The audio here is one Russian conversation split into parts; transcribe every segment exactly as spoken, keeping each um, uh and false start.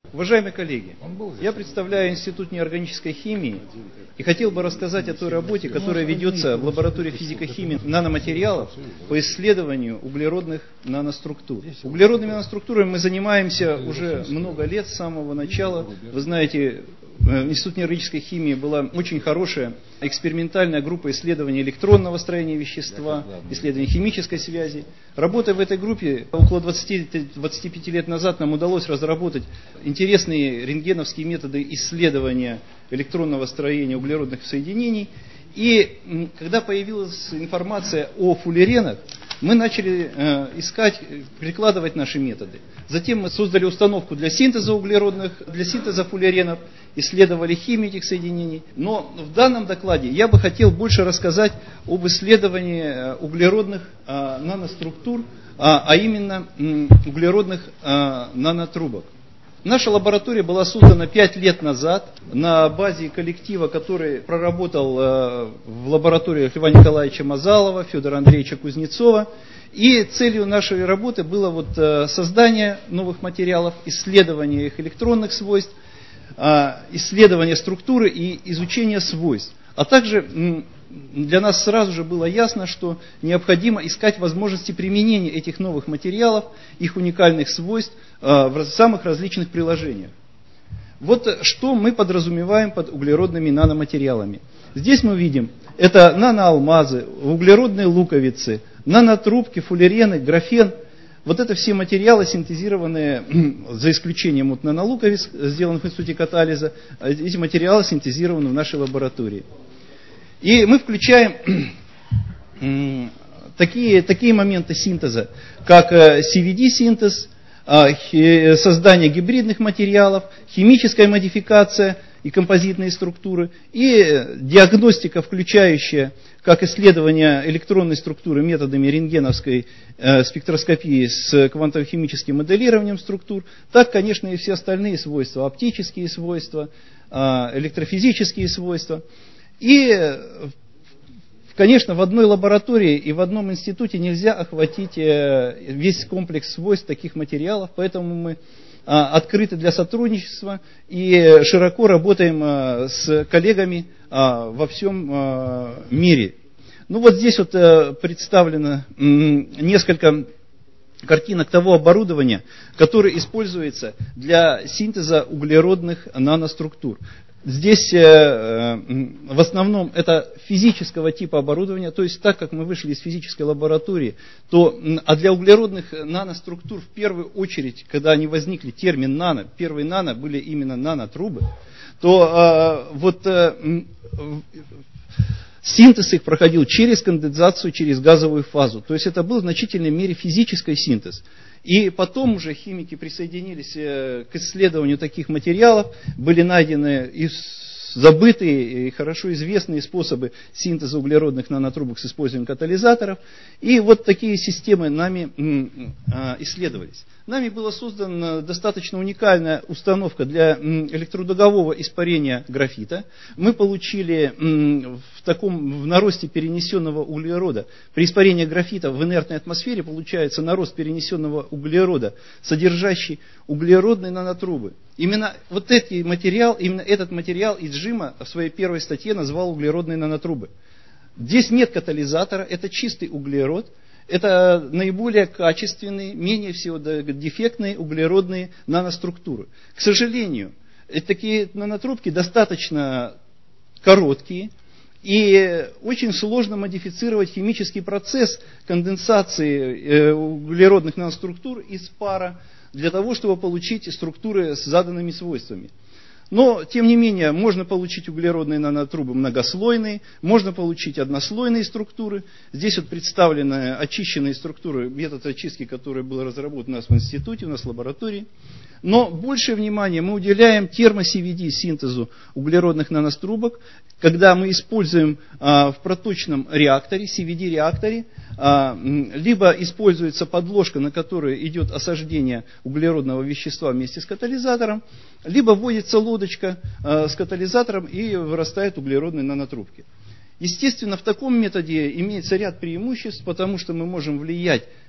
Уважаемые коллеги, я представляю Институт неорганической химии и хотел бы рассказать о той работе, которая ведется в лаборатории физико-химии наноматериалов по исследованию углеродных наноструктур. Углеродными наноструктурами мы занимаемся уже много лет, с самого начала. Вы знаете, в Институте неорганической химии была очень хорошая экспериментальная группа исследований электронного строения вещества, исследований химической связи. Работая в этой группе, около двадцати пяти лет назад нам удалось разработать интересные рентгеновские методы исследования электронного строения углеродных соединений. И когда появилась информация о фуллеренах, мы начали э, искать, прикладывать наши методы. Затем мы создали установку для синтеза углеродных, для синтеза фуллеренов, исследовали химию этих соединений. Но в данном докладе я бы хотел больше рассказать об исследовании углеродных э, наноструктур, а, а именно э, углеродных э, нанотрубок. Наша лаборатория была создана пять лет назад на базе коллектива, который проработал э, в лабораториях Льва Николаевича Мазалова, Федора Андреевича Кузнецова. И целью нашей работы было вот, э, создание новых материалов, исследование их электронных свойств, э, исследование структуры и изучение свойств. А также м, для нас сразу же было ясно, что необходимо искать возможности применения этих новых материалов, их уникальных свойств э, в самых различных приложениях. Вот что мы подразумеваем под углеродными наноматериалами. Здесь мы видим, это наноалмазы, углеродные луковицы, нанотрубки, фуллерены, графен. Вот это все материалы, синтезированные, за исключением вот нанолуковиц, сделанных в институте катализа, эти материалы синтезированы в нашей лаборатории. И мы включаем такие, такие моменты синтеза, как си ви ди-синтез, создание гибридных материалов, химическая модификация и композитные структуры, и диагностика, включающая как исследование электронной структуры методами рентгеновской спектроскопии с квантово-химическим моделированием структур, так, конечно, и все остальные свойства, оптические свойства, электрофизические свойства. И, конечно, в одной лаборатории и в одном институте нельзя охватить весь комплекс свойств таких материалов, поэтому мы открыты для сотрудничества и широко работаем с коллегами во всем мире. Ну вот здесь вот представлено несколько картинок того оборудования, которое используется для синтеза углеродных наноструктур. Здесь э, в основном это физического типа оборудования, то есть так как мы вышли из физической лаборатории, то, а для углеродных наноструктур в первую очередь, когда они возникли, термин нано, первые нано были именно нанотрубы, то э, вот э, синтез их проходил через конденсацию, через газовую фазу, то есть это был в значительной мере физический синтез. И потом уже химики присоединились к исследованию таких материалов, были найдены и забытые, и хорошо известные способы синтеза углеродных нанотрубок с использованием катализаторов. И вот такие системы нами исследовались. Нами была создана достаточно уникальная установка для электродугового испарения графита. Мы получили в таком в наросте перенесенного углерода, при испарении графита в инертной атмосфере получается нарост перенесенного углерода, содержащий углеродные нанотрубы. Именно вот этот материал, именно этот материал Иджима в своей первой статье назвал углеродные нанотрубы. Здесь нет катализатора, это чистый углерод. Это наиболее качественные, менее всего дефектные углеродные наноструктуры. К сожалению, такие нанотрубки достаточно короткие, и очень сложно модифицировать химический процесс конденсации углеродных наноструктур из пара для того, чтобы получить структуры с заданными свойствами. Но, тем не менее, можно получить углеродные нанотрубы многослойные, можно получить однослойные структуры. Здесь вот представлены очищенные структуры, метод очистки, который был разработан у нас в институте, у нас в лаборатории. Но большее внимание мы уделяем термо-си ви ди-синтезу углеродных нанострубок, когда мы используем а, в проточном реакторе, си ви ди-реакторе, а, либо используется подложка, на которой идет осаждение углеродного вещества вместе с катализатором, либо вводится лодочка а, с катализатором и вырастают углеродные нанотрубки. Естественно, в таком методе имеется ряд преимуществ, потому что мы можем влиять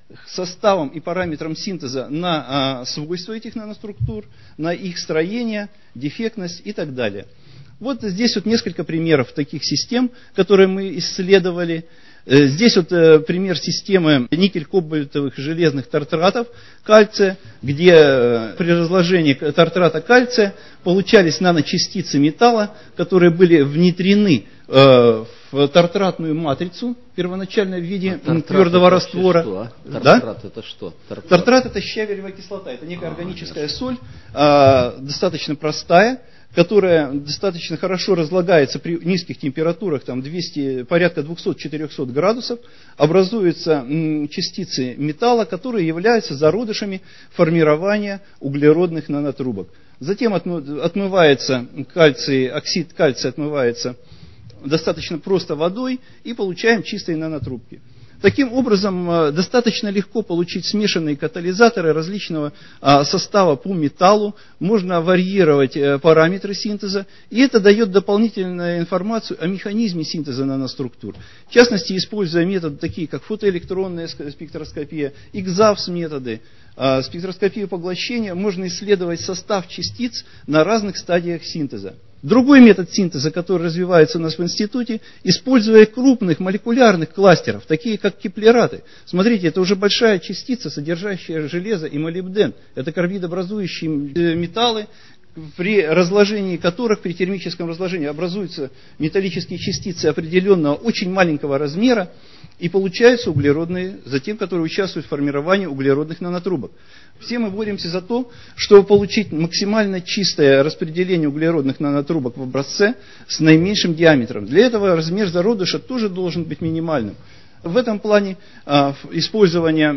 составам и параметрам синтеза на а, свойства этих наноструктур, на их строение, дефектность и так далее. Вот здесь вот несколько примеров таких систем, которые мы исследовали. Здесь вот э, пример системы никель-кобальтовых железных тартратов кальция, где э, при разложении тартрата кальция получались наночастицы металла, которые были внедрены э, в тартратную матрицу, первоначально в виде а твердого раствора. Что, а? Тартрат да? это что? Тартрат? Тартрат это щавелевая кислота, это некая а, органическая хорошо. соль, э, достаточно простая, которая достаточно хорошо разлагается при низких температурах, там двести, порядка двухсот-четырехсот градусов, образуются м, частицы металла, которые являются зародышами формирования углеродных нанотрубок. Затем отмы, отмывается кальций, оксид кальция отмывается достаточно просто водой и получаем чистые нанотрубки. Таким образом, достаточно легко получить смешанные катализаторы различного состава по металлу, можно варьировать параметры синтеза, и это дает дополнительную информацию о механизме синтеза наноструктур. В частности, используя методы такие, как фотоэлектронная спектроскопия, икс-эй ви эс методы, спектроскопию поглощения, можно исследовать состав частиц на разных стадиях синтеза. Другой метод синтеза, который развивается у нас в институте, используя крупных молекулярных кластеров, такие как кеплераты. Смотрите, это уже большая частица, содержащая железо и молибден. Это карбидообразующие металлы, при разложении которых, при термическом разложении, образуются металлические частицы определенного очень маленького размера, и получаются углеродные, затем, которые участвуют в формировании углеродных нанотрубок. Все мы боремся за то, чтобы получить максимально чистое распределение углеродных нанотрубок в образце с наименьшим диаметром. Для этого размер зародыша тоже должен быть минимальным. В этом плане а, использование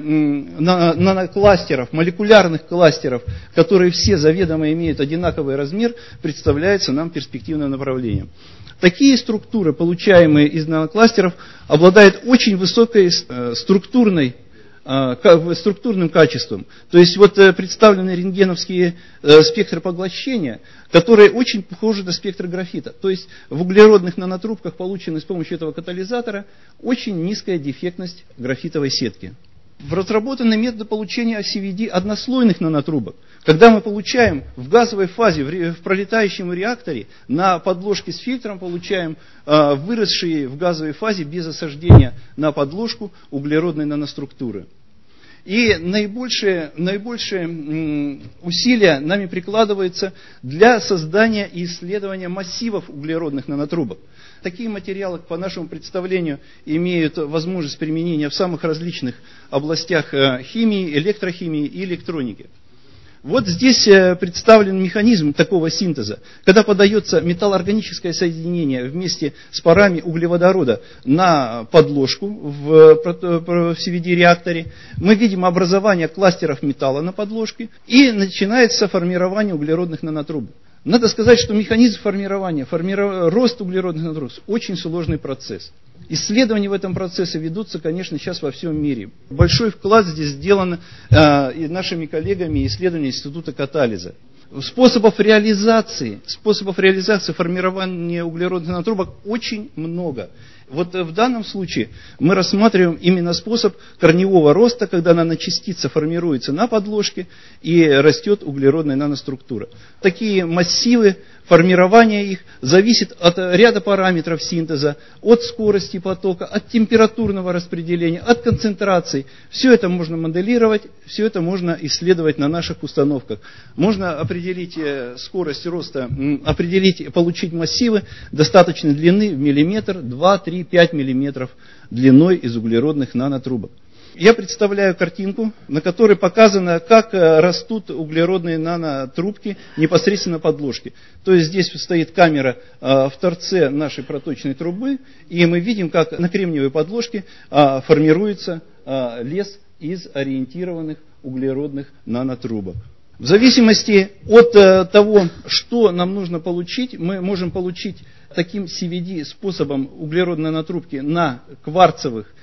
нанокластеров, молекулярных кластеров, которые все заведомо имеют одинаковый размер, представляется нам перспективным направлением. Такие структуры, получаемые из нанокластеров, обладают очень высокой э, структурной структурным качеством. То есть вот представлены рентгеновские спектры поглощения, которые очень похожи на спектр графита. То есть в углеродных нанотрубках, полученных с помощью этого катализатора, очень низкая дефектность графитовой сетки. Разработаны методы получения о си ви ди однослойных нанотрубок. Когда мы получаем в газовой фазе, в пролетающем реакторе, на подложке с фильтром получаем э, выросшие в газовой фазе без осаждения на подложку углеродной наноструктуры. И наибольшие, наибольшие м, усилия нами прикладываются для создания и исследования массивов углеродных нанотрубок. Такие материалы, по нашему представлению, имеют возможность применения в самых различных областях химии, электрохимии и электроники. Вот здесь представлен механизм такого синтеза. Когда подается металлоорганическое соединение вместе с парами углеводорода на подложку в си ви ди-реакторе, мы видим образование кластеров металла на подложке и начинается формирование углеродных нанотрубок. Надо сказать, что механизм формирования, формиров... рост углеродных нанотрубок очень сложный процесс. Исследования в этом процессе ведутся, конечно, сейчас во всем мире. Большой вклад здесь сделан э, и нашими коллегами исследований Института катализа. Способов реализации, способов реализации формирования углеродных нанотрубок очень много. Вот в данном случае мы рассматриваем именно способ корневого роста, когда наночастица формируется на подложке и растет углеродная наноструктура. Такие массивы, формирование их зависит от ряда параметров синтеза, от скорости потока, от температурного распределения, от концентрации. Все это можно моделировать, все это можно исследовать на наших установках. Можно определить скорость роста, определить, получить массивы достаточной длины в миллиметр, два, три, пять миллиметров длиной из углеродных нанотрубок. Я представляю картинку, на которой показано, как растут углеродные нанотрубки непосредственно на подложке. То есть здесь стоит камера в торце нашей проточной трубы, и мы видим, как на кремниевой подложке формируется лес из ориентированных углеродных нанотрубок. В зависимости от того, что нам нужно получить, мы можем получить таким си ви ди способом углеродной нанотрубки на кварцевых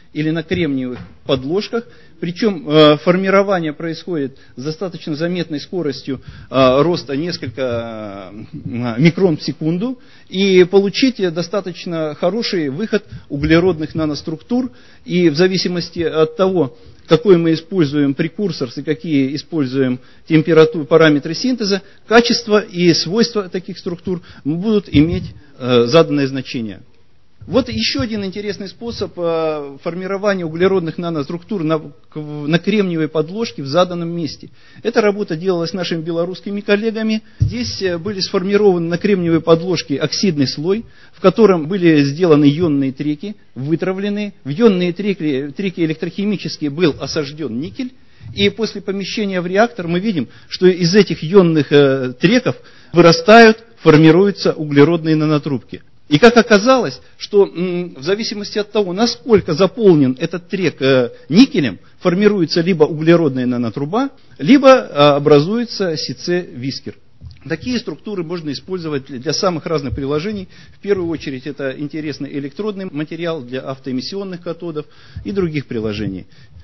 или на кремниевых подложках. Причем э, формирование происходит с достаточно заметной скоростью э, роста несколько э, микрон в секунду. И получить достаточно хороший выход углеродных наноструктур. И в зависимости от того, какой мы используем прекурсор и какие используем температуру, параметры синтеза, качество и свойства таких структур будут иметь э, заданное значение. Вот еще один интересный способ э, формирования углеродных наноструктур на, на кремниевой подложке в заданном месте. Эта работа делалась нашими белорусскими коллегами. Здесь были сформированы на кремниевой подложке оксидный слой, в котором были сделаны ионные треки, вытравлены. В ионные треки, треки электрохимически был осажден никель. И после помещения в реактор мы видим, что из этих ионных э, треков вырастают, формируются углеродные нанотрубки. И как оказалось, что м, в зависимости от того, насколько заполнен этот трек э, никелем, формируется либо углеродная нанотруба, либо э, образуется Си-Це-Вискер. Такие структуры можно использовать для самых разных приложений. В первую очередь это интересный электродный материал для автоэмиссионных катодов и других приложений.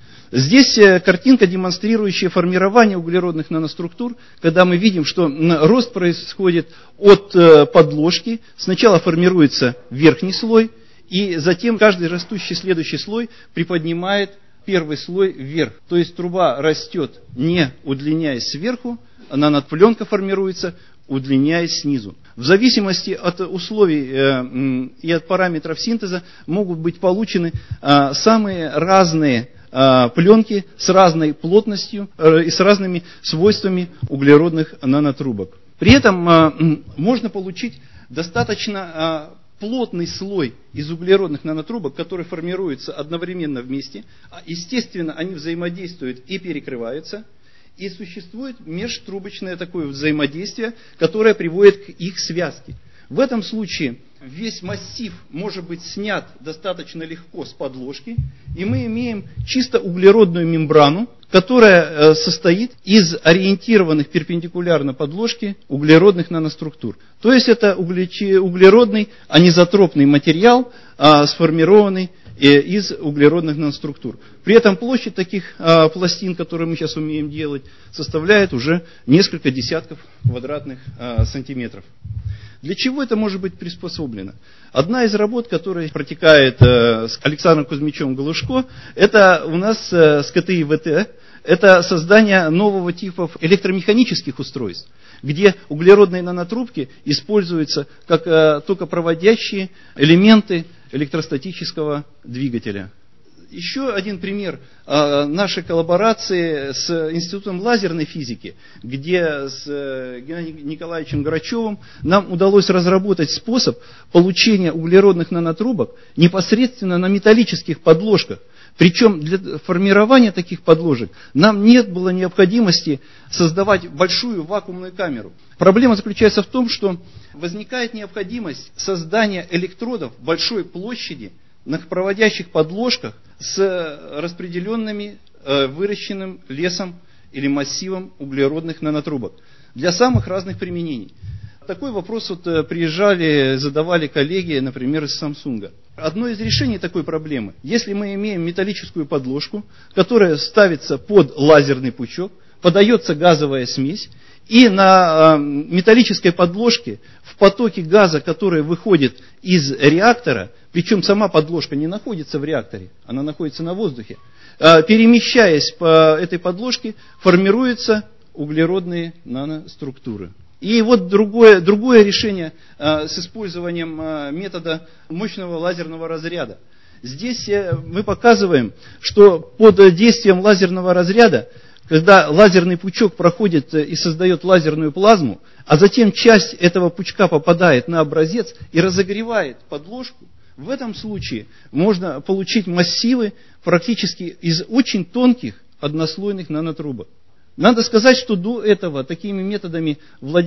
Здесь картинка, демонстрирующая формирование углеродных наноструктур, когда мы видим, что рост происходит от подложки. Сначала формируется верхний слой, и затем каждый растущий следующий слой приподнимает первый слой вверх. То есть труба растет, не удлиняясь сверху, а нанопленка формируется, удлиняясь снизу. В зависимости от условий э, и от параметров синтеза могут быть получены э, самые разные пленки с разной плотностью и с разными свойствами углеродных нанотрубок. При этом можно получить достаточно плотный слой из углеродных нанотрубок, который формируется одновременно вместе. Естественно, они взаимодействуют и перекрываются. И существует межтрубочное такое взаимодействие, которое приводит к их связке. В этом случае весь массив может быть снят достаточно легко с подложки, и мы имеем чисто углеродную мембрану, которая состоит из ориентированных перпендикулярно подложке углеродных наноструктур. То есть это углеродный анизотропный материал, сформированный из углеродных наноструктур. При этом площадь таких пластин, которые мы сейчас умеем делать, составляет уже несколько десятков квадратных сантиметров. Для чего это может быть приспособлено? Одна из работ, которая протекает э, с Александром Кузьмичем Галушко, это у нас э, с ка тэ и вэ тэ, это создание нового типа электромеханических устройств, где углеродные нанотрубки используются как э, токопроводящие элементы электростатического двигателя. Еще один пример э, нашей коллаборации с Институтом лазерной физики, где с э, Геннадием Николаевичем Грачевым нам удалось разработать способ получения углеродных нанотрубок непосредственно на металлических подложках. Причем для формирования таких подложек нам нет было необходимости создавать большую вакуумную камеру. Проблема заключается в том, что возникает необходимость создания электродов большой площади на проводящих подложках с распределенными э, выращенным лесом или массивом углеродных нанотрубок для самых разных применений. Такой вопрос вот э, приезжали, задавали коллеги, например, из Samsung. Одно из решений такой проблемы, если мы имеем металлическую подложку, которая ставится под лазерный пучок, подается газовая смесь, и на э, металлической подложке в потоке газа, который выходит из реактора, причем сама подложка не находится в реакторе, она находится на воздухе, э, перемещаясь по этой подложке, формируются углеродные наноструктуры. И вот другое, другое решение э, с использованием э, метода мощного лазерного разряда. Здесь э, мы показываем, что под действием лазерного разряда, когда лазерный пучок проходит и создает лазерную плазму, а затем часть этого пучка попадает на образец и разогревает подложку, в этом случае можно получить массивы практически из очень тонких однослойных нанотрубок. Надо сказать, что до этого такими методами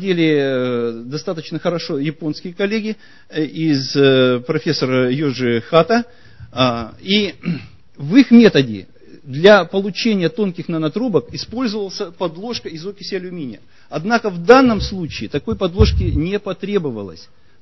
владели достаточно хорошо японские коллеги из профессора Йожи Хата. И в их методе для получения тонких нанотрубок использовалась подложка из окиси алюминия. Однако в данном случае такой подложки не потребовалось.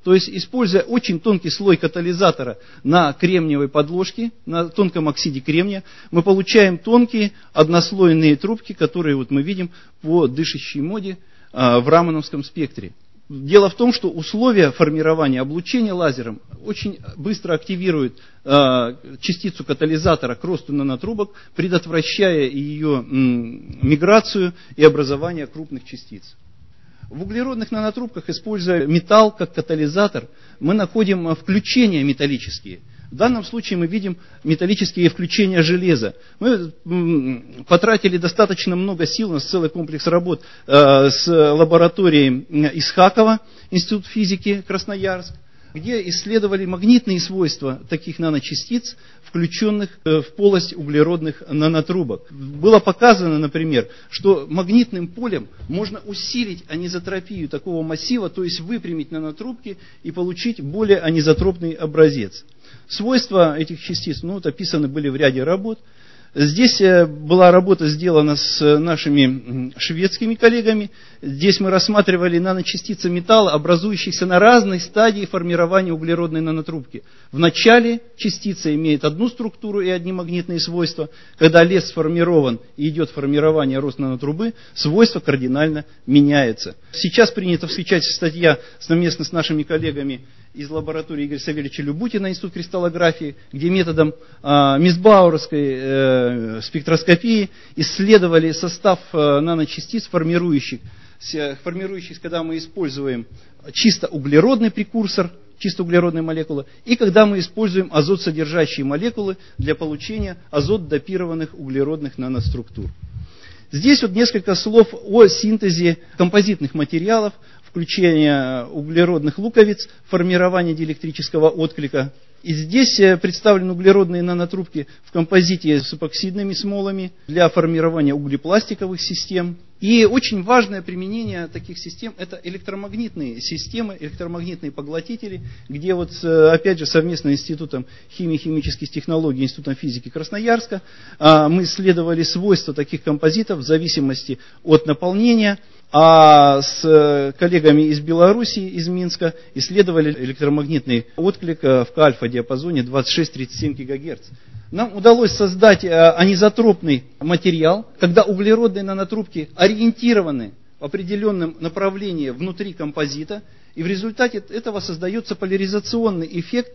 То есть, используя очень тонкий слой катализатора на кремниевой подложке, на тонком оксиде кремния, мы получаем тонкие однослойные трубки, которые вот мы видим по дышащей моде а, в рамановском спектре. Дело в том, что условия формирования облучения лазером очень быстро активируют э, частицу катализатора к росту нанотрубок, предотвращая ее м, миграцию и образование крупных частиц. В углеродных нанотрубках, используя металл как катализатор, мы находим включения металлические. В данном случае мы видим металлические включения железа. Мы потратили достаточно много сил, у нас целый комплекс работ э, с лабораторией Исхакова, Институт физики Красноярск, где исследовали магнитные свойства таких наночастиц, включенных в полость углеродных нанотрубок. Было показано, например, что магнитным полем можно усилить анизотропию такого массива, то есть выпрямить нанотрубки и получить более анизотропный образец. Свойства этих частиц ну, вот, описаны были в ряде работ. Здесь была работа сделана с нашими шведскими коллегами. Здесь мы рассматривали наночастицы металла, образующихся на разной стадии формирования углеродной нанотрубки. В начале частица имеет одну структуру и одни магнитные свойства. Когда лес сформирован и идет формирование рост нанотрубы, свойства кардинально меняются. Сейчас принято встречать статья совместно с нашими коллегами из лаборатории Игоря Савельевича Любутина, Институт кристаллографии, где методом э, мисбауэровской э, спектроскопии исследовали состав э, наночастиц, формирующих, формирующих, когда мы используем чисто углеродный прекурсор, чисто углеродные молекулы, и когда мы используем азот-содержащие молекулы для получения азот-допированных углеродных наноструктур. Здесь вот несколько слов о синтезе композитных материалов, включение углеродных луковиц, формирование диэлектрического отклика. И здесь представлены углеродные нанотрубки в композите с эпоксидными смолами для формирования углепластиковых систем. И очень важное применение таких систем – это электромагнитные системы, электромагнитные поглотители, где вот опять же совместно с Институтом химии и химических технологий, Институтом физики Красноярска мы исследовали свойства таких композитов в зависимости от наполнения. А с коллегами из Беларуси, из Минска, исследовали электромагнитный отклик в К-альфа-диапазоне двадцать шесть - тридцать семь гигагерц. Нам удалось создать анизотропный материал, когда углеродные нанотрубки ориентированы в определенном направлении внутри композита, и в результате этого создается поляризационный эффект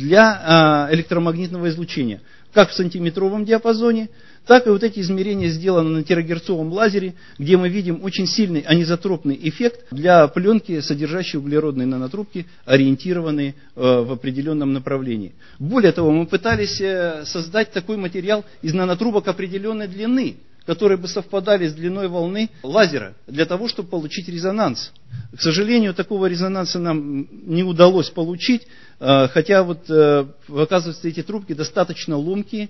для электромагнитного излучения, как в сантиметровом диапазоне, так и вот эти измерения сделаны на терагерцовом лазере, где мы видим очень сильный анизотропный эффект для пленки, содержащей углеродные нанотрубки, ориентированные в определенном направлении. Более того, мы пытались создать такой материал из нанотрубок определенной длины, которые бы совпадали с длиной волны лазера, для того, чтобы получить резонанс. К сожалению, такого резонанса нам не удалось получить, хотя вот, оказывается, эти трубки достаточно ломкие,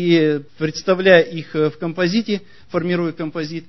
и представляя их в композите, формируя композит,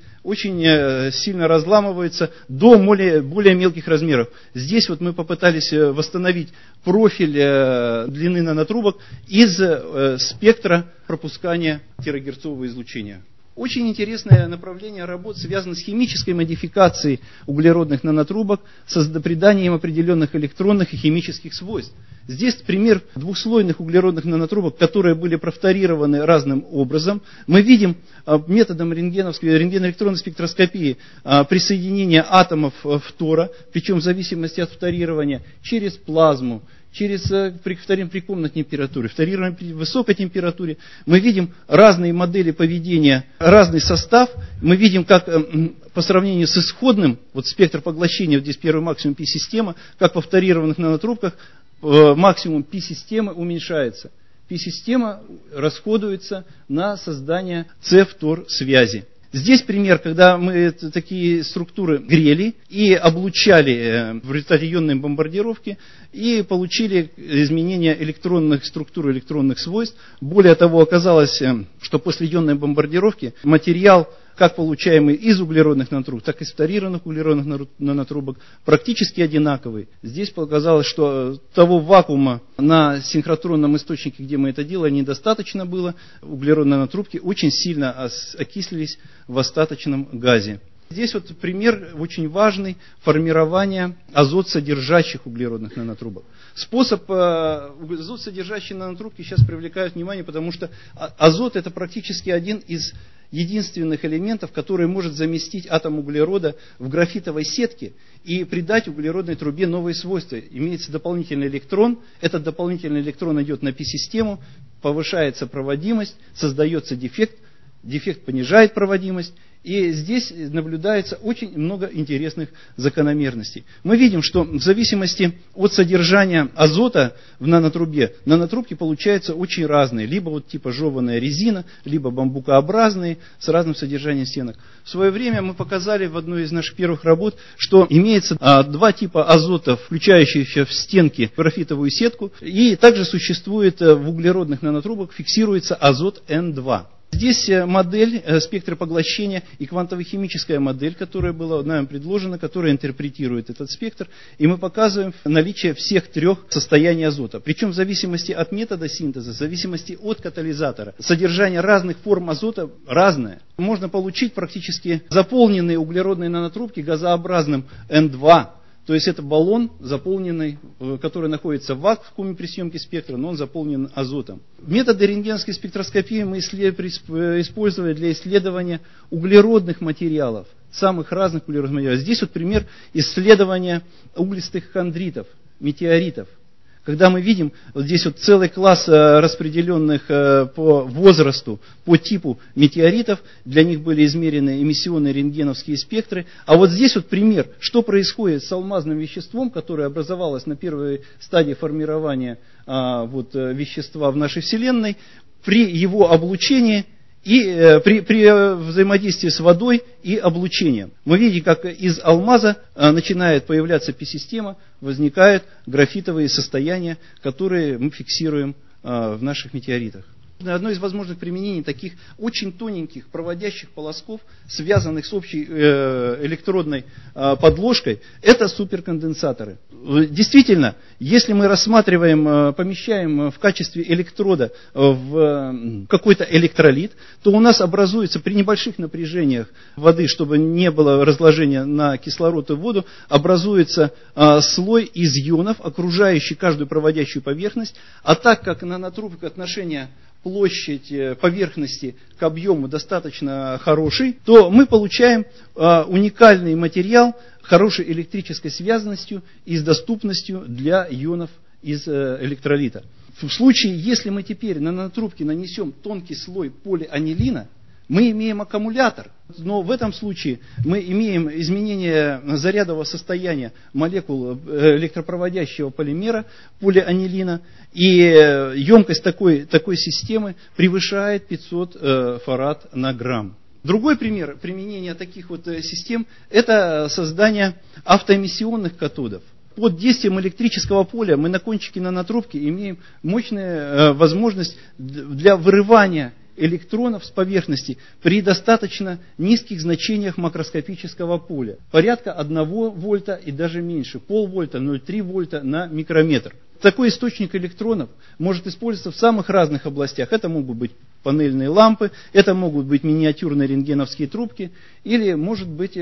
очень сильно разламываются до более, более мелких размеров. Здесь вот мы попытались восстановить профиль длины нанотрубок из спектра пропускания терагерцового излучения. Очень интересное направление работ связано с химической модификацией углеродных нанотрубок, с приданием определенных электронных и химических свойств. Здесь пример двухслойных углеродных нанотрубок, которые были профторированы разным образом. Мы видим методом рентгеновской, рентгеноэлектронной спектроскопии присоединение атомов фтора, причем в зависимости от фторирования, через плазму, через при, при комнатной температуре, фторирование при высокой температуре. Мы видим разные модели поведения, разный состав. Мы видим, как по сравнению с исходным, вот спектр поглощения, вот здесь первый максимум пи-система, как во фторированных нанотрубках максимум пи-системы уменьшается. Пи-система расходуется на создание С-фтор связи. Здесь пример, когда мы такие структуры грели и облучали в результате ионной бомбардировки и получили изменение электронных структур, электронных свойств. Более того, оказалось, что после ионной бомбардировки материал, как получаемый из углеродных нанотрубок, так и из фторированных углеродных нанотрубок, практически одинаковый. Здесь показалось, что того вакуума на синхротронном источнике, где мы это делали, недостаточно было. Углеродные нанотрубки очень сильно окислились в остаточном газе. Здесь вот пример очень важный формирования азот-содержащих углеродных нанотрубок. Способ азот-содержащие нанотрубки сейчас привлекают внимание, потому что азот это практически один из единственных элементов, который может заместить атом углерода в графитовой сетке и придать углеродной трубе новые свойства. Имеется дополнительный электрон, этот дополнительный электрон идет на пи-систему, повышается проводимость, создается дефект, дефект понижает проводимость. И здесь наблюдается очень много интересных закономерностей. Мы видим, что в зависимости от содержания азота в нанотрубе, нанотрубки получаются очень разные. Либо вот типа жеваная резина, либо бамбукообразные с разным содержанием стенок. В свое время мы показали в одной из наших первых работ, что имеется а, два типа азота, включающихся в стенки графитовую сетку. И также существует в углеродных нанотрубах, фиксируется азот эн два. Здесь модель спектра поглощения и квантово-химическая модель, которая была нам предложена, которая интерпретирует этот спектр. И мы показываем наличие всех трех состояний азота. Причем в зависимости от метода синтеза, в зависимости от катализатора, содержание разных форм азота разное. Можно получить практически заполненные углеродные нанотрубки газообразным эн два. То есть это баллон, заполненный, который находится в вакууме при съемке спектра, но он заполнен азотом. Методы рентгеновской спектроскопии мы использовали для исследования углеродных материалов, самых разных углеродных материалов. Здесь вот пример исследования углистых хондритов, метеоритов. Когда мы видим, вот здесь вот целый класс распределенных по возрасту, по типу метеоритов, для них были измерены эмиссионные рентгеновские спектры. А вот здесь вот пример, что происходит с алмазным веществом, которое образовалось на первой стадии формирования вот, вещества в нашей Вселенной, при его облучении и э, при, при взаимодействии с водой и облучением. Мы видим, как из алмаза э, начинает появляться пи-система, возникают графитовые состояния, которые мы фиксируем э, в наших метеоритах. Одно из возможных применений таких очень тоненьких проводящих полосков, связанных с общей э, электродной э, подложкой, это суперконденсаторы. Действительно, если мы рассматриваем, э, помещаем в качестве электрода в э, какой-то электролит, то у нас образуется при небольших напряжениях воды, чтобы не было разложения на кислород и воду, образуется э, слой из ионов, окружающий каждую проводящую поверхность, а так как нанотрубка отношения площадь поверхности к объему достаточно хороший, то мы получаем э, уникальный материал хорошей электрической связанностью и с доступностью для ионов из э, электролита. В случае, если мы теперь на нанотрубке нанесем тонкий слой полианилина, мы имеем аккумулятор, но в этом случае мы имеем изменение зарядового состояния молекул электропроводящего полимера, полианилина, и емкость такой, такой системы превышает пятьсот фарад на грамм. Другой пример применения таких вот систем – это создание автоэмиссионных катодов. Под действием электрического поля мы на кончике нанотрубки имеем мощную возможность для вырывания электронов с поверхности при достаточно низких значениях макроскопического поля. Порядка одного вольта и даже меньше, полвольта, ноль целых три вольта на микрометр. Такой источник электронов может использоваться в самых разных областях. Это могут быть панельные лампы, это могут быть миниатюрные рентгеновские трубки, или может быть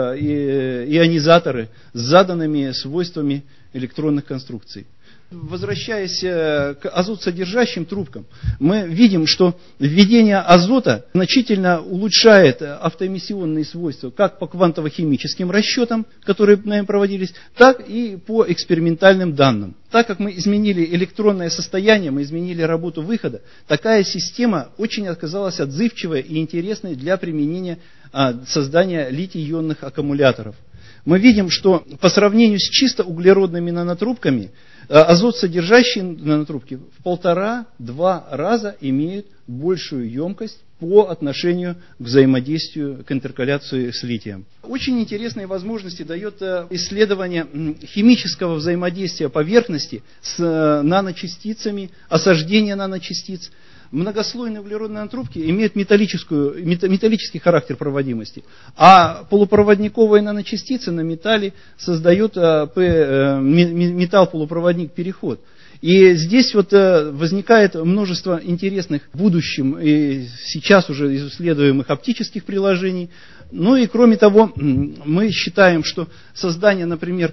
ионизаторы с заданными свойствами электронных конструкций. Возвращаясь к азотсодержащим трубкам, мы видим, что введение азота значительно улучшает автоэмиссионные свойства как по квантово-химическим расчетам, которые нами проводились, так и по экспериментальным данным. Так как мы изменили электронное состояние, мы изменили работу выхода, такая система очень оказалась отзывчивой и интересной для применения создания литий-ионных аккумуляторов. Мы видим, что по сравнению с чисто углеродными нанотрубками, азот-содержащие нанотрубки в полтора-два раза имеют большую емкость по отношению к взаимодействию, к интеркаляции с литием. Очень интересные возможности дает исследование химического взаимодействия поверхности с наночастицами, осаждение наночастиц. Многослойные углеродные нанотрубки имеют металлическую, металлический характер проводимости, а полупроводниковые наночастицы на металле создают металл-полупроводник переход. И здесь вот возникает множество интересных в будущем и сейчас уже исследуемых оптических приложений, Ну и кроме того, мы считаем, что создание, например,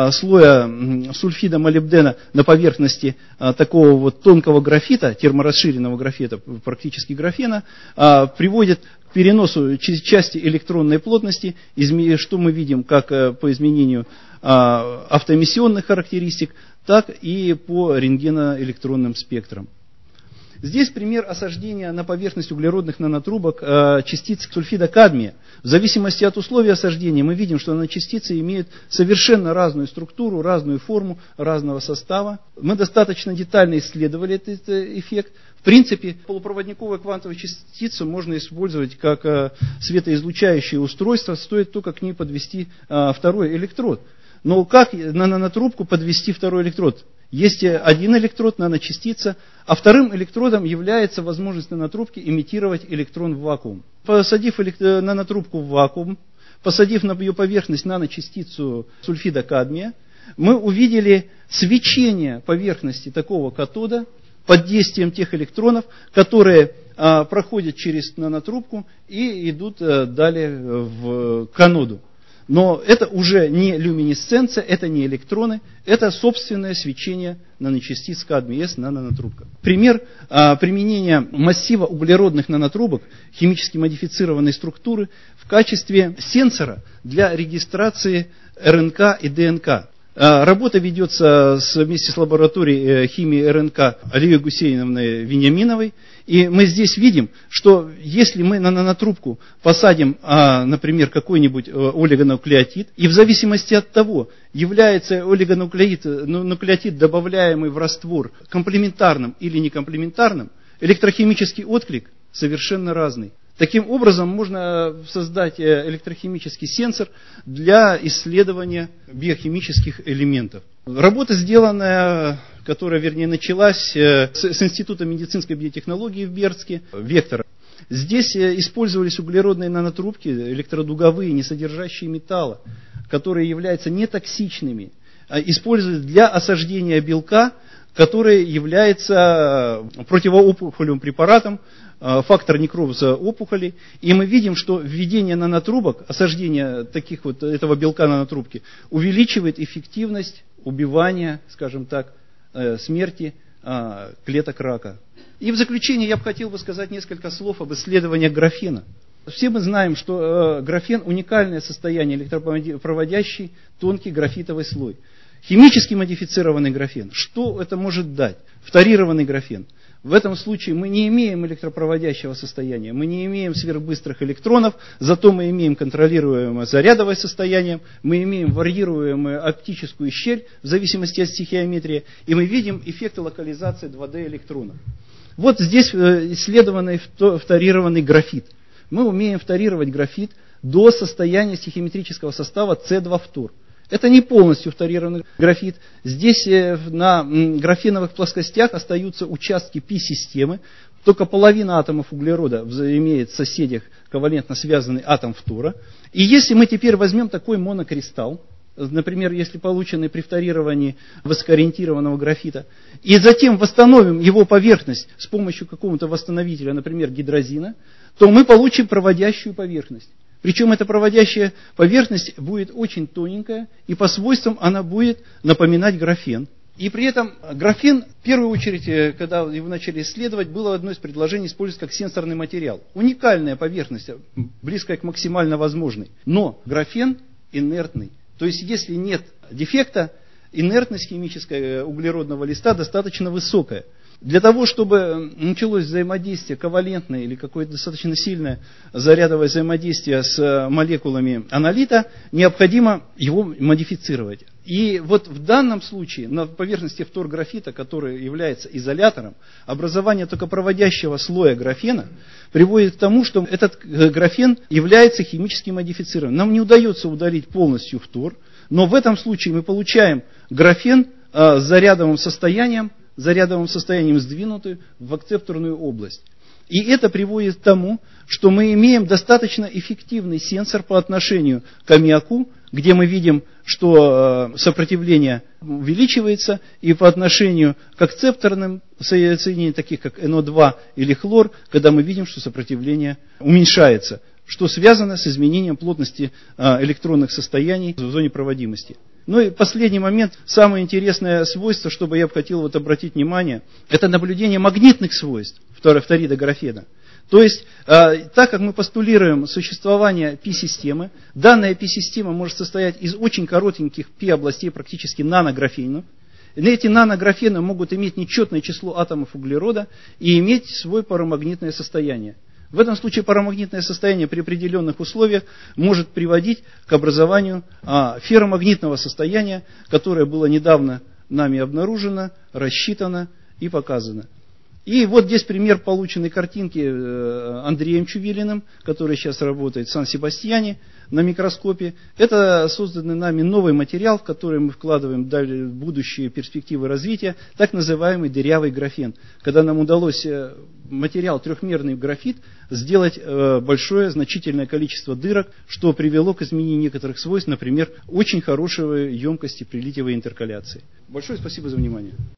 слоя сульфида молибдена на поверхности такого вот тонкого графита, терморасширенного графита, практически графена, приводит к переносу части электронной плотности, что мы видим как по изменению автоэмиссионных характеристик, так и по рентгеноэлектронным спектрам. Здесь пример осаждения на поверхность углеродных нанотрубок частиц сульфида кадмия. В зависимости от условий осаждения мы видим, что наночастицы имеют совершенно разную структуру, разную форму, разного состава. Мы достаточно детально исследовали этот эффект. В принципе, полупроводниковую квантовую частицу можно использовать как светоизлучающее устройство, стоит только к ней подвести второй электрод. Но как на нанотрубку подвести второй электрод? Есть один электрод, наночастица, а вторым электродом является возможность нанотрубки имитировать электрон в вакуум. Посадив нанотрубку в вакуум, посадив на ее поверхность наночастицу сульфида кадмия, мы увидели свечение поверхности такого катода под действием тех электронов, которые а, проходят через нанотрубку и идут а, далее в, к аноду. Но это уже не люминесценция, это не электроны, это собственное свечение наночастиц кадмия С на нанотрубках. Пример а, применения массива углеродных нанотрубок химически модифицированной структуры в качестве сенсора для регистрации эр эн ка и дэ эн ка. А, работа ведется с, вместе с лабораторией химии эр эн ка Алией Гусейновной Вениаминовой. И мы здесь видим, что если мы на нанотрубку посадим, а, например, какой-нибудь олигонуклеотид, и в зависимости от того, является олигонуклеотид, нуклеотид, добавляемый в раствор, комплементарным или некомплементарным, электрохимический отклик совершенно разный. Таким образом, можно создать электрохимический сенсор для исследования биохимических элементов. Работа, сделанная, которая, вернее, началась с Института медицинской биотехнологии в Бердске, «Вектор». Здесь использовались углеродные нанотрубки, электродуговые, не содержащие металла, которые являются нетоксичными, используют для осаждения белка, который является противоопухолевым препаратом, фактор некроза опухоли. И мы видим, что введение нанотрубок, осаждение таких вот, этого белка нанотрубки, увеличивает эффективность убивания, скажем так, смерти клеток рака. И в заключение я бы хотел бы сказать несколько слов об исследованиях графена. Все мы знаем, что графен – уникальное состояние, электропроводящий тонкий графитовый слой. Химически модифицированный графен. Что это может дать? Фторированный графен. В этом случае мы не имеем электропроводящего состояния, мы не имеем сверхбыстрых электронов, зато мы имеем контролируемое зарядовое состояние, мы имеем варьируемую оптическую щель в зависимости от стихиометрии, и мы видим эффекты локализации два дэ электронов. Вот здесь исследованный фторированный графит. Мы умеем фторировать графит до состояния стихиометрического состава С два фтор. Это не полностью фторированный графит. Здесь на графеновых плоскостях остаются участки пи-системы. Только половина атомов углерода имеет в соседях ковалентно связанный атом фтора. И если мы теперь возьмем такой монокристалл, например, если полученный при фторировании высокоориентированного графита, и затем восстановим его поверхность с помощью какого-то восстановителя, например, гидрозина, то мы получим проводящую поверхность. Причем эта проводящая поверхность будет очень тоненькая, и по свойствам она будет напоминать графен. И при этом графен, в первую очередь, когда его начали исследовать, было одно из предложений использовать как сенсорный материал. Уникальная поверхность, близкая к максимально возможной. Но графен инертный. То есть, если нет дефекта, инертность химическая углеродного листа достаточно высокая. Для того, чтобы началось взаимодействие ковалентное или какое-то достаточно сильное зарядовое взаимодействие с молекулами аналита, необходимо его модифицировать. И вот в данном случае на поверхности фторграфита, который является изолятором, образование только проводящего слоя графена приводит к тому, что этот графен является химически модифицированным. Нам не удается удалить полностью фтор, но в этом случае мы получаем графен с зарядовым состоянием, зарядовым состоянием сдвинуты в акцепторную область. И это приводит к тому, что мы имеем достаточно эффективный сенсор по отношению к аммиаку, где мы видим, что сопротивление увеличивается, и по отношению к акцепторным соединениям, таких как эн о два или хлор, когда мы видим, что сопротивление уменьшается. что связано с изменением плотности электронных состояний в зоне проводимости. Ну и последний момент, самое интересное свойство, что бы я бы хотел вот обратить внимание, это наблюдение магнитных свойств фторида графена. То есть, так как мы постулируем существование пи-системы, данная пи-система может состоять из очень коротеньких пи-областей, практически нанографенов. Эти нанографены могут иметь нечетное число атомов углерода и иметь свое парамагнитное состояние. В этом случае парамагнитное состояние при определенных условиях может приводить к образованию а, ферромагнитного состояния, которое было недавно нами обнаружено, рассчитано и показано. И вот здесь пример полученной картинки Андреем Чувилиным, который сейчас работает в Сан-Себастьяне на микроскопе. Это созданный нами новый материал, в который мы вкладываем далее будущие перспективы развития, так называемый дырявый графен. Когда нам удалось материал трехмерный графит сделать большое значительное количество дырок, что привело к изменению некоторых свойств, например, очень хорошей емкости при литиевой интеркаляции. Большое спасибо за внимание.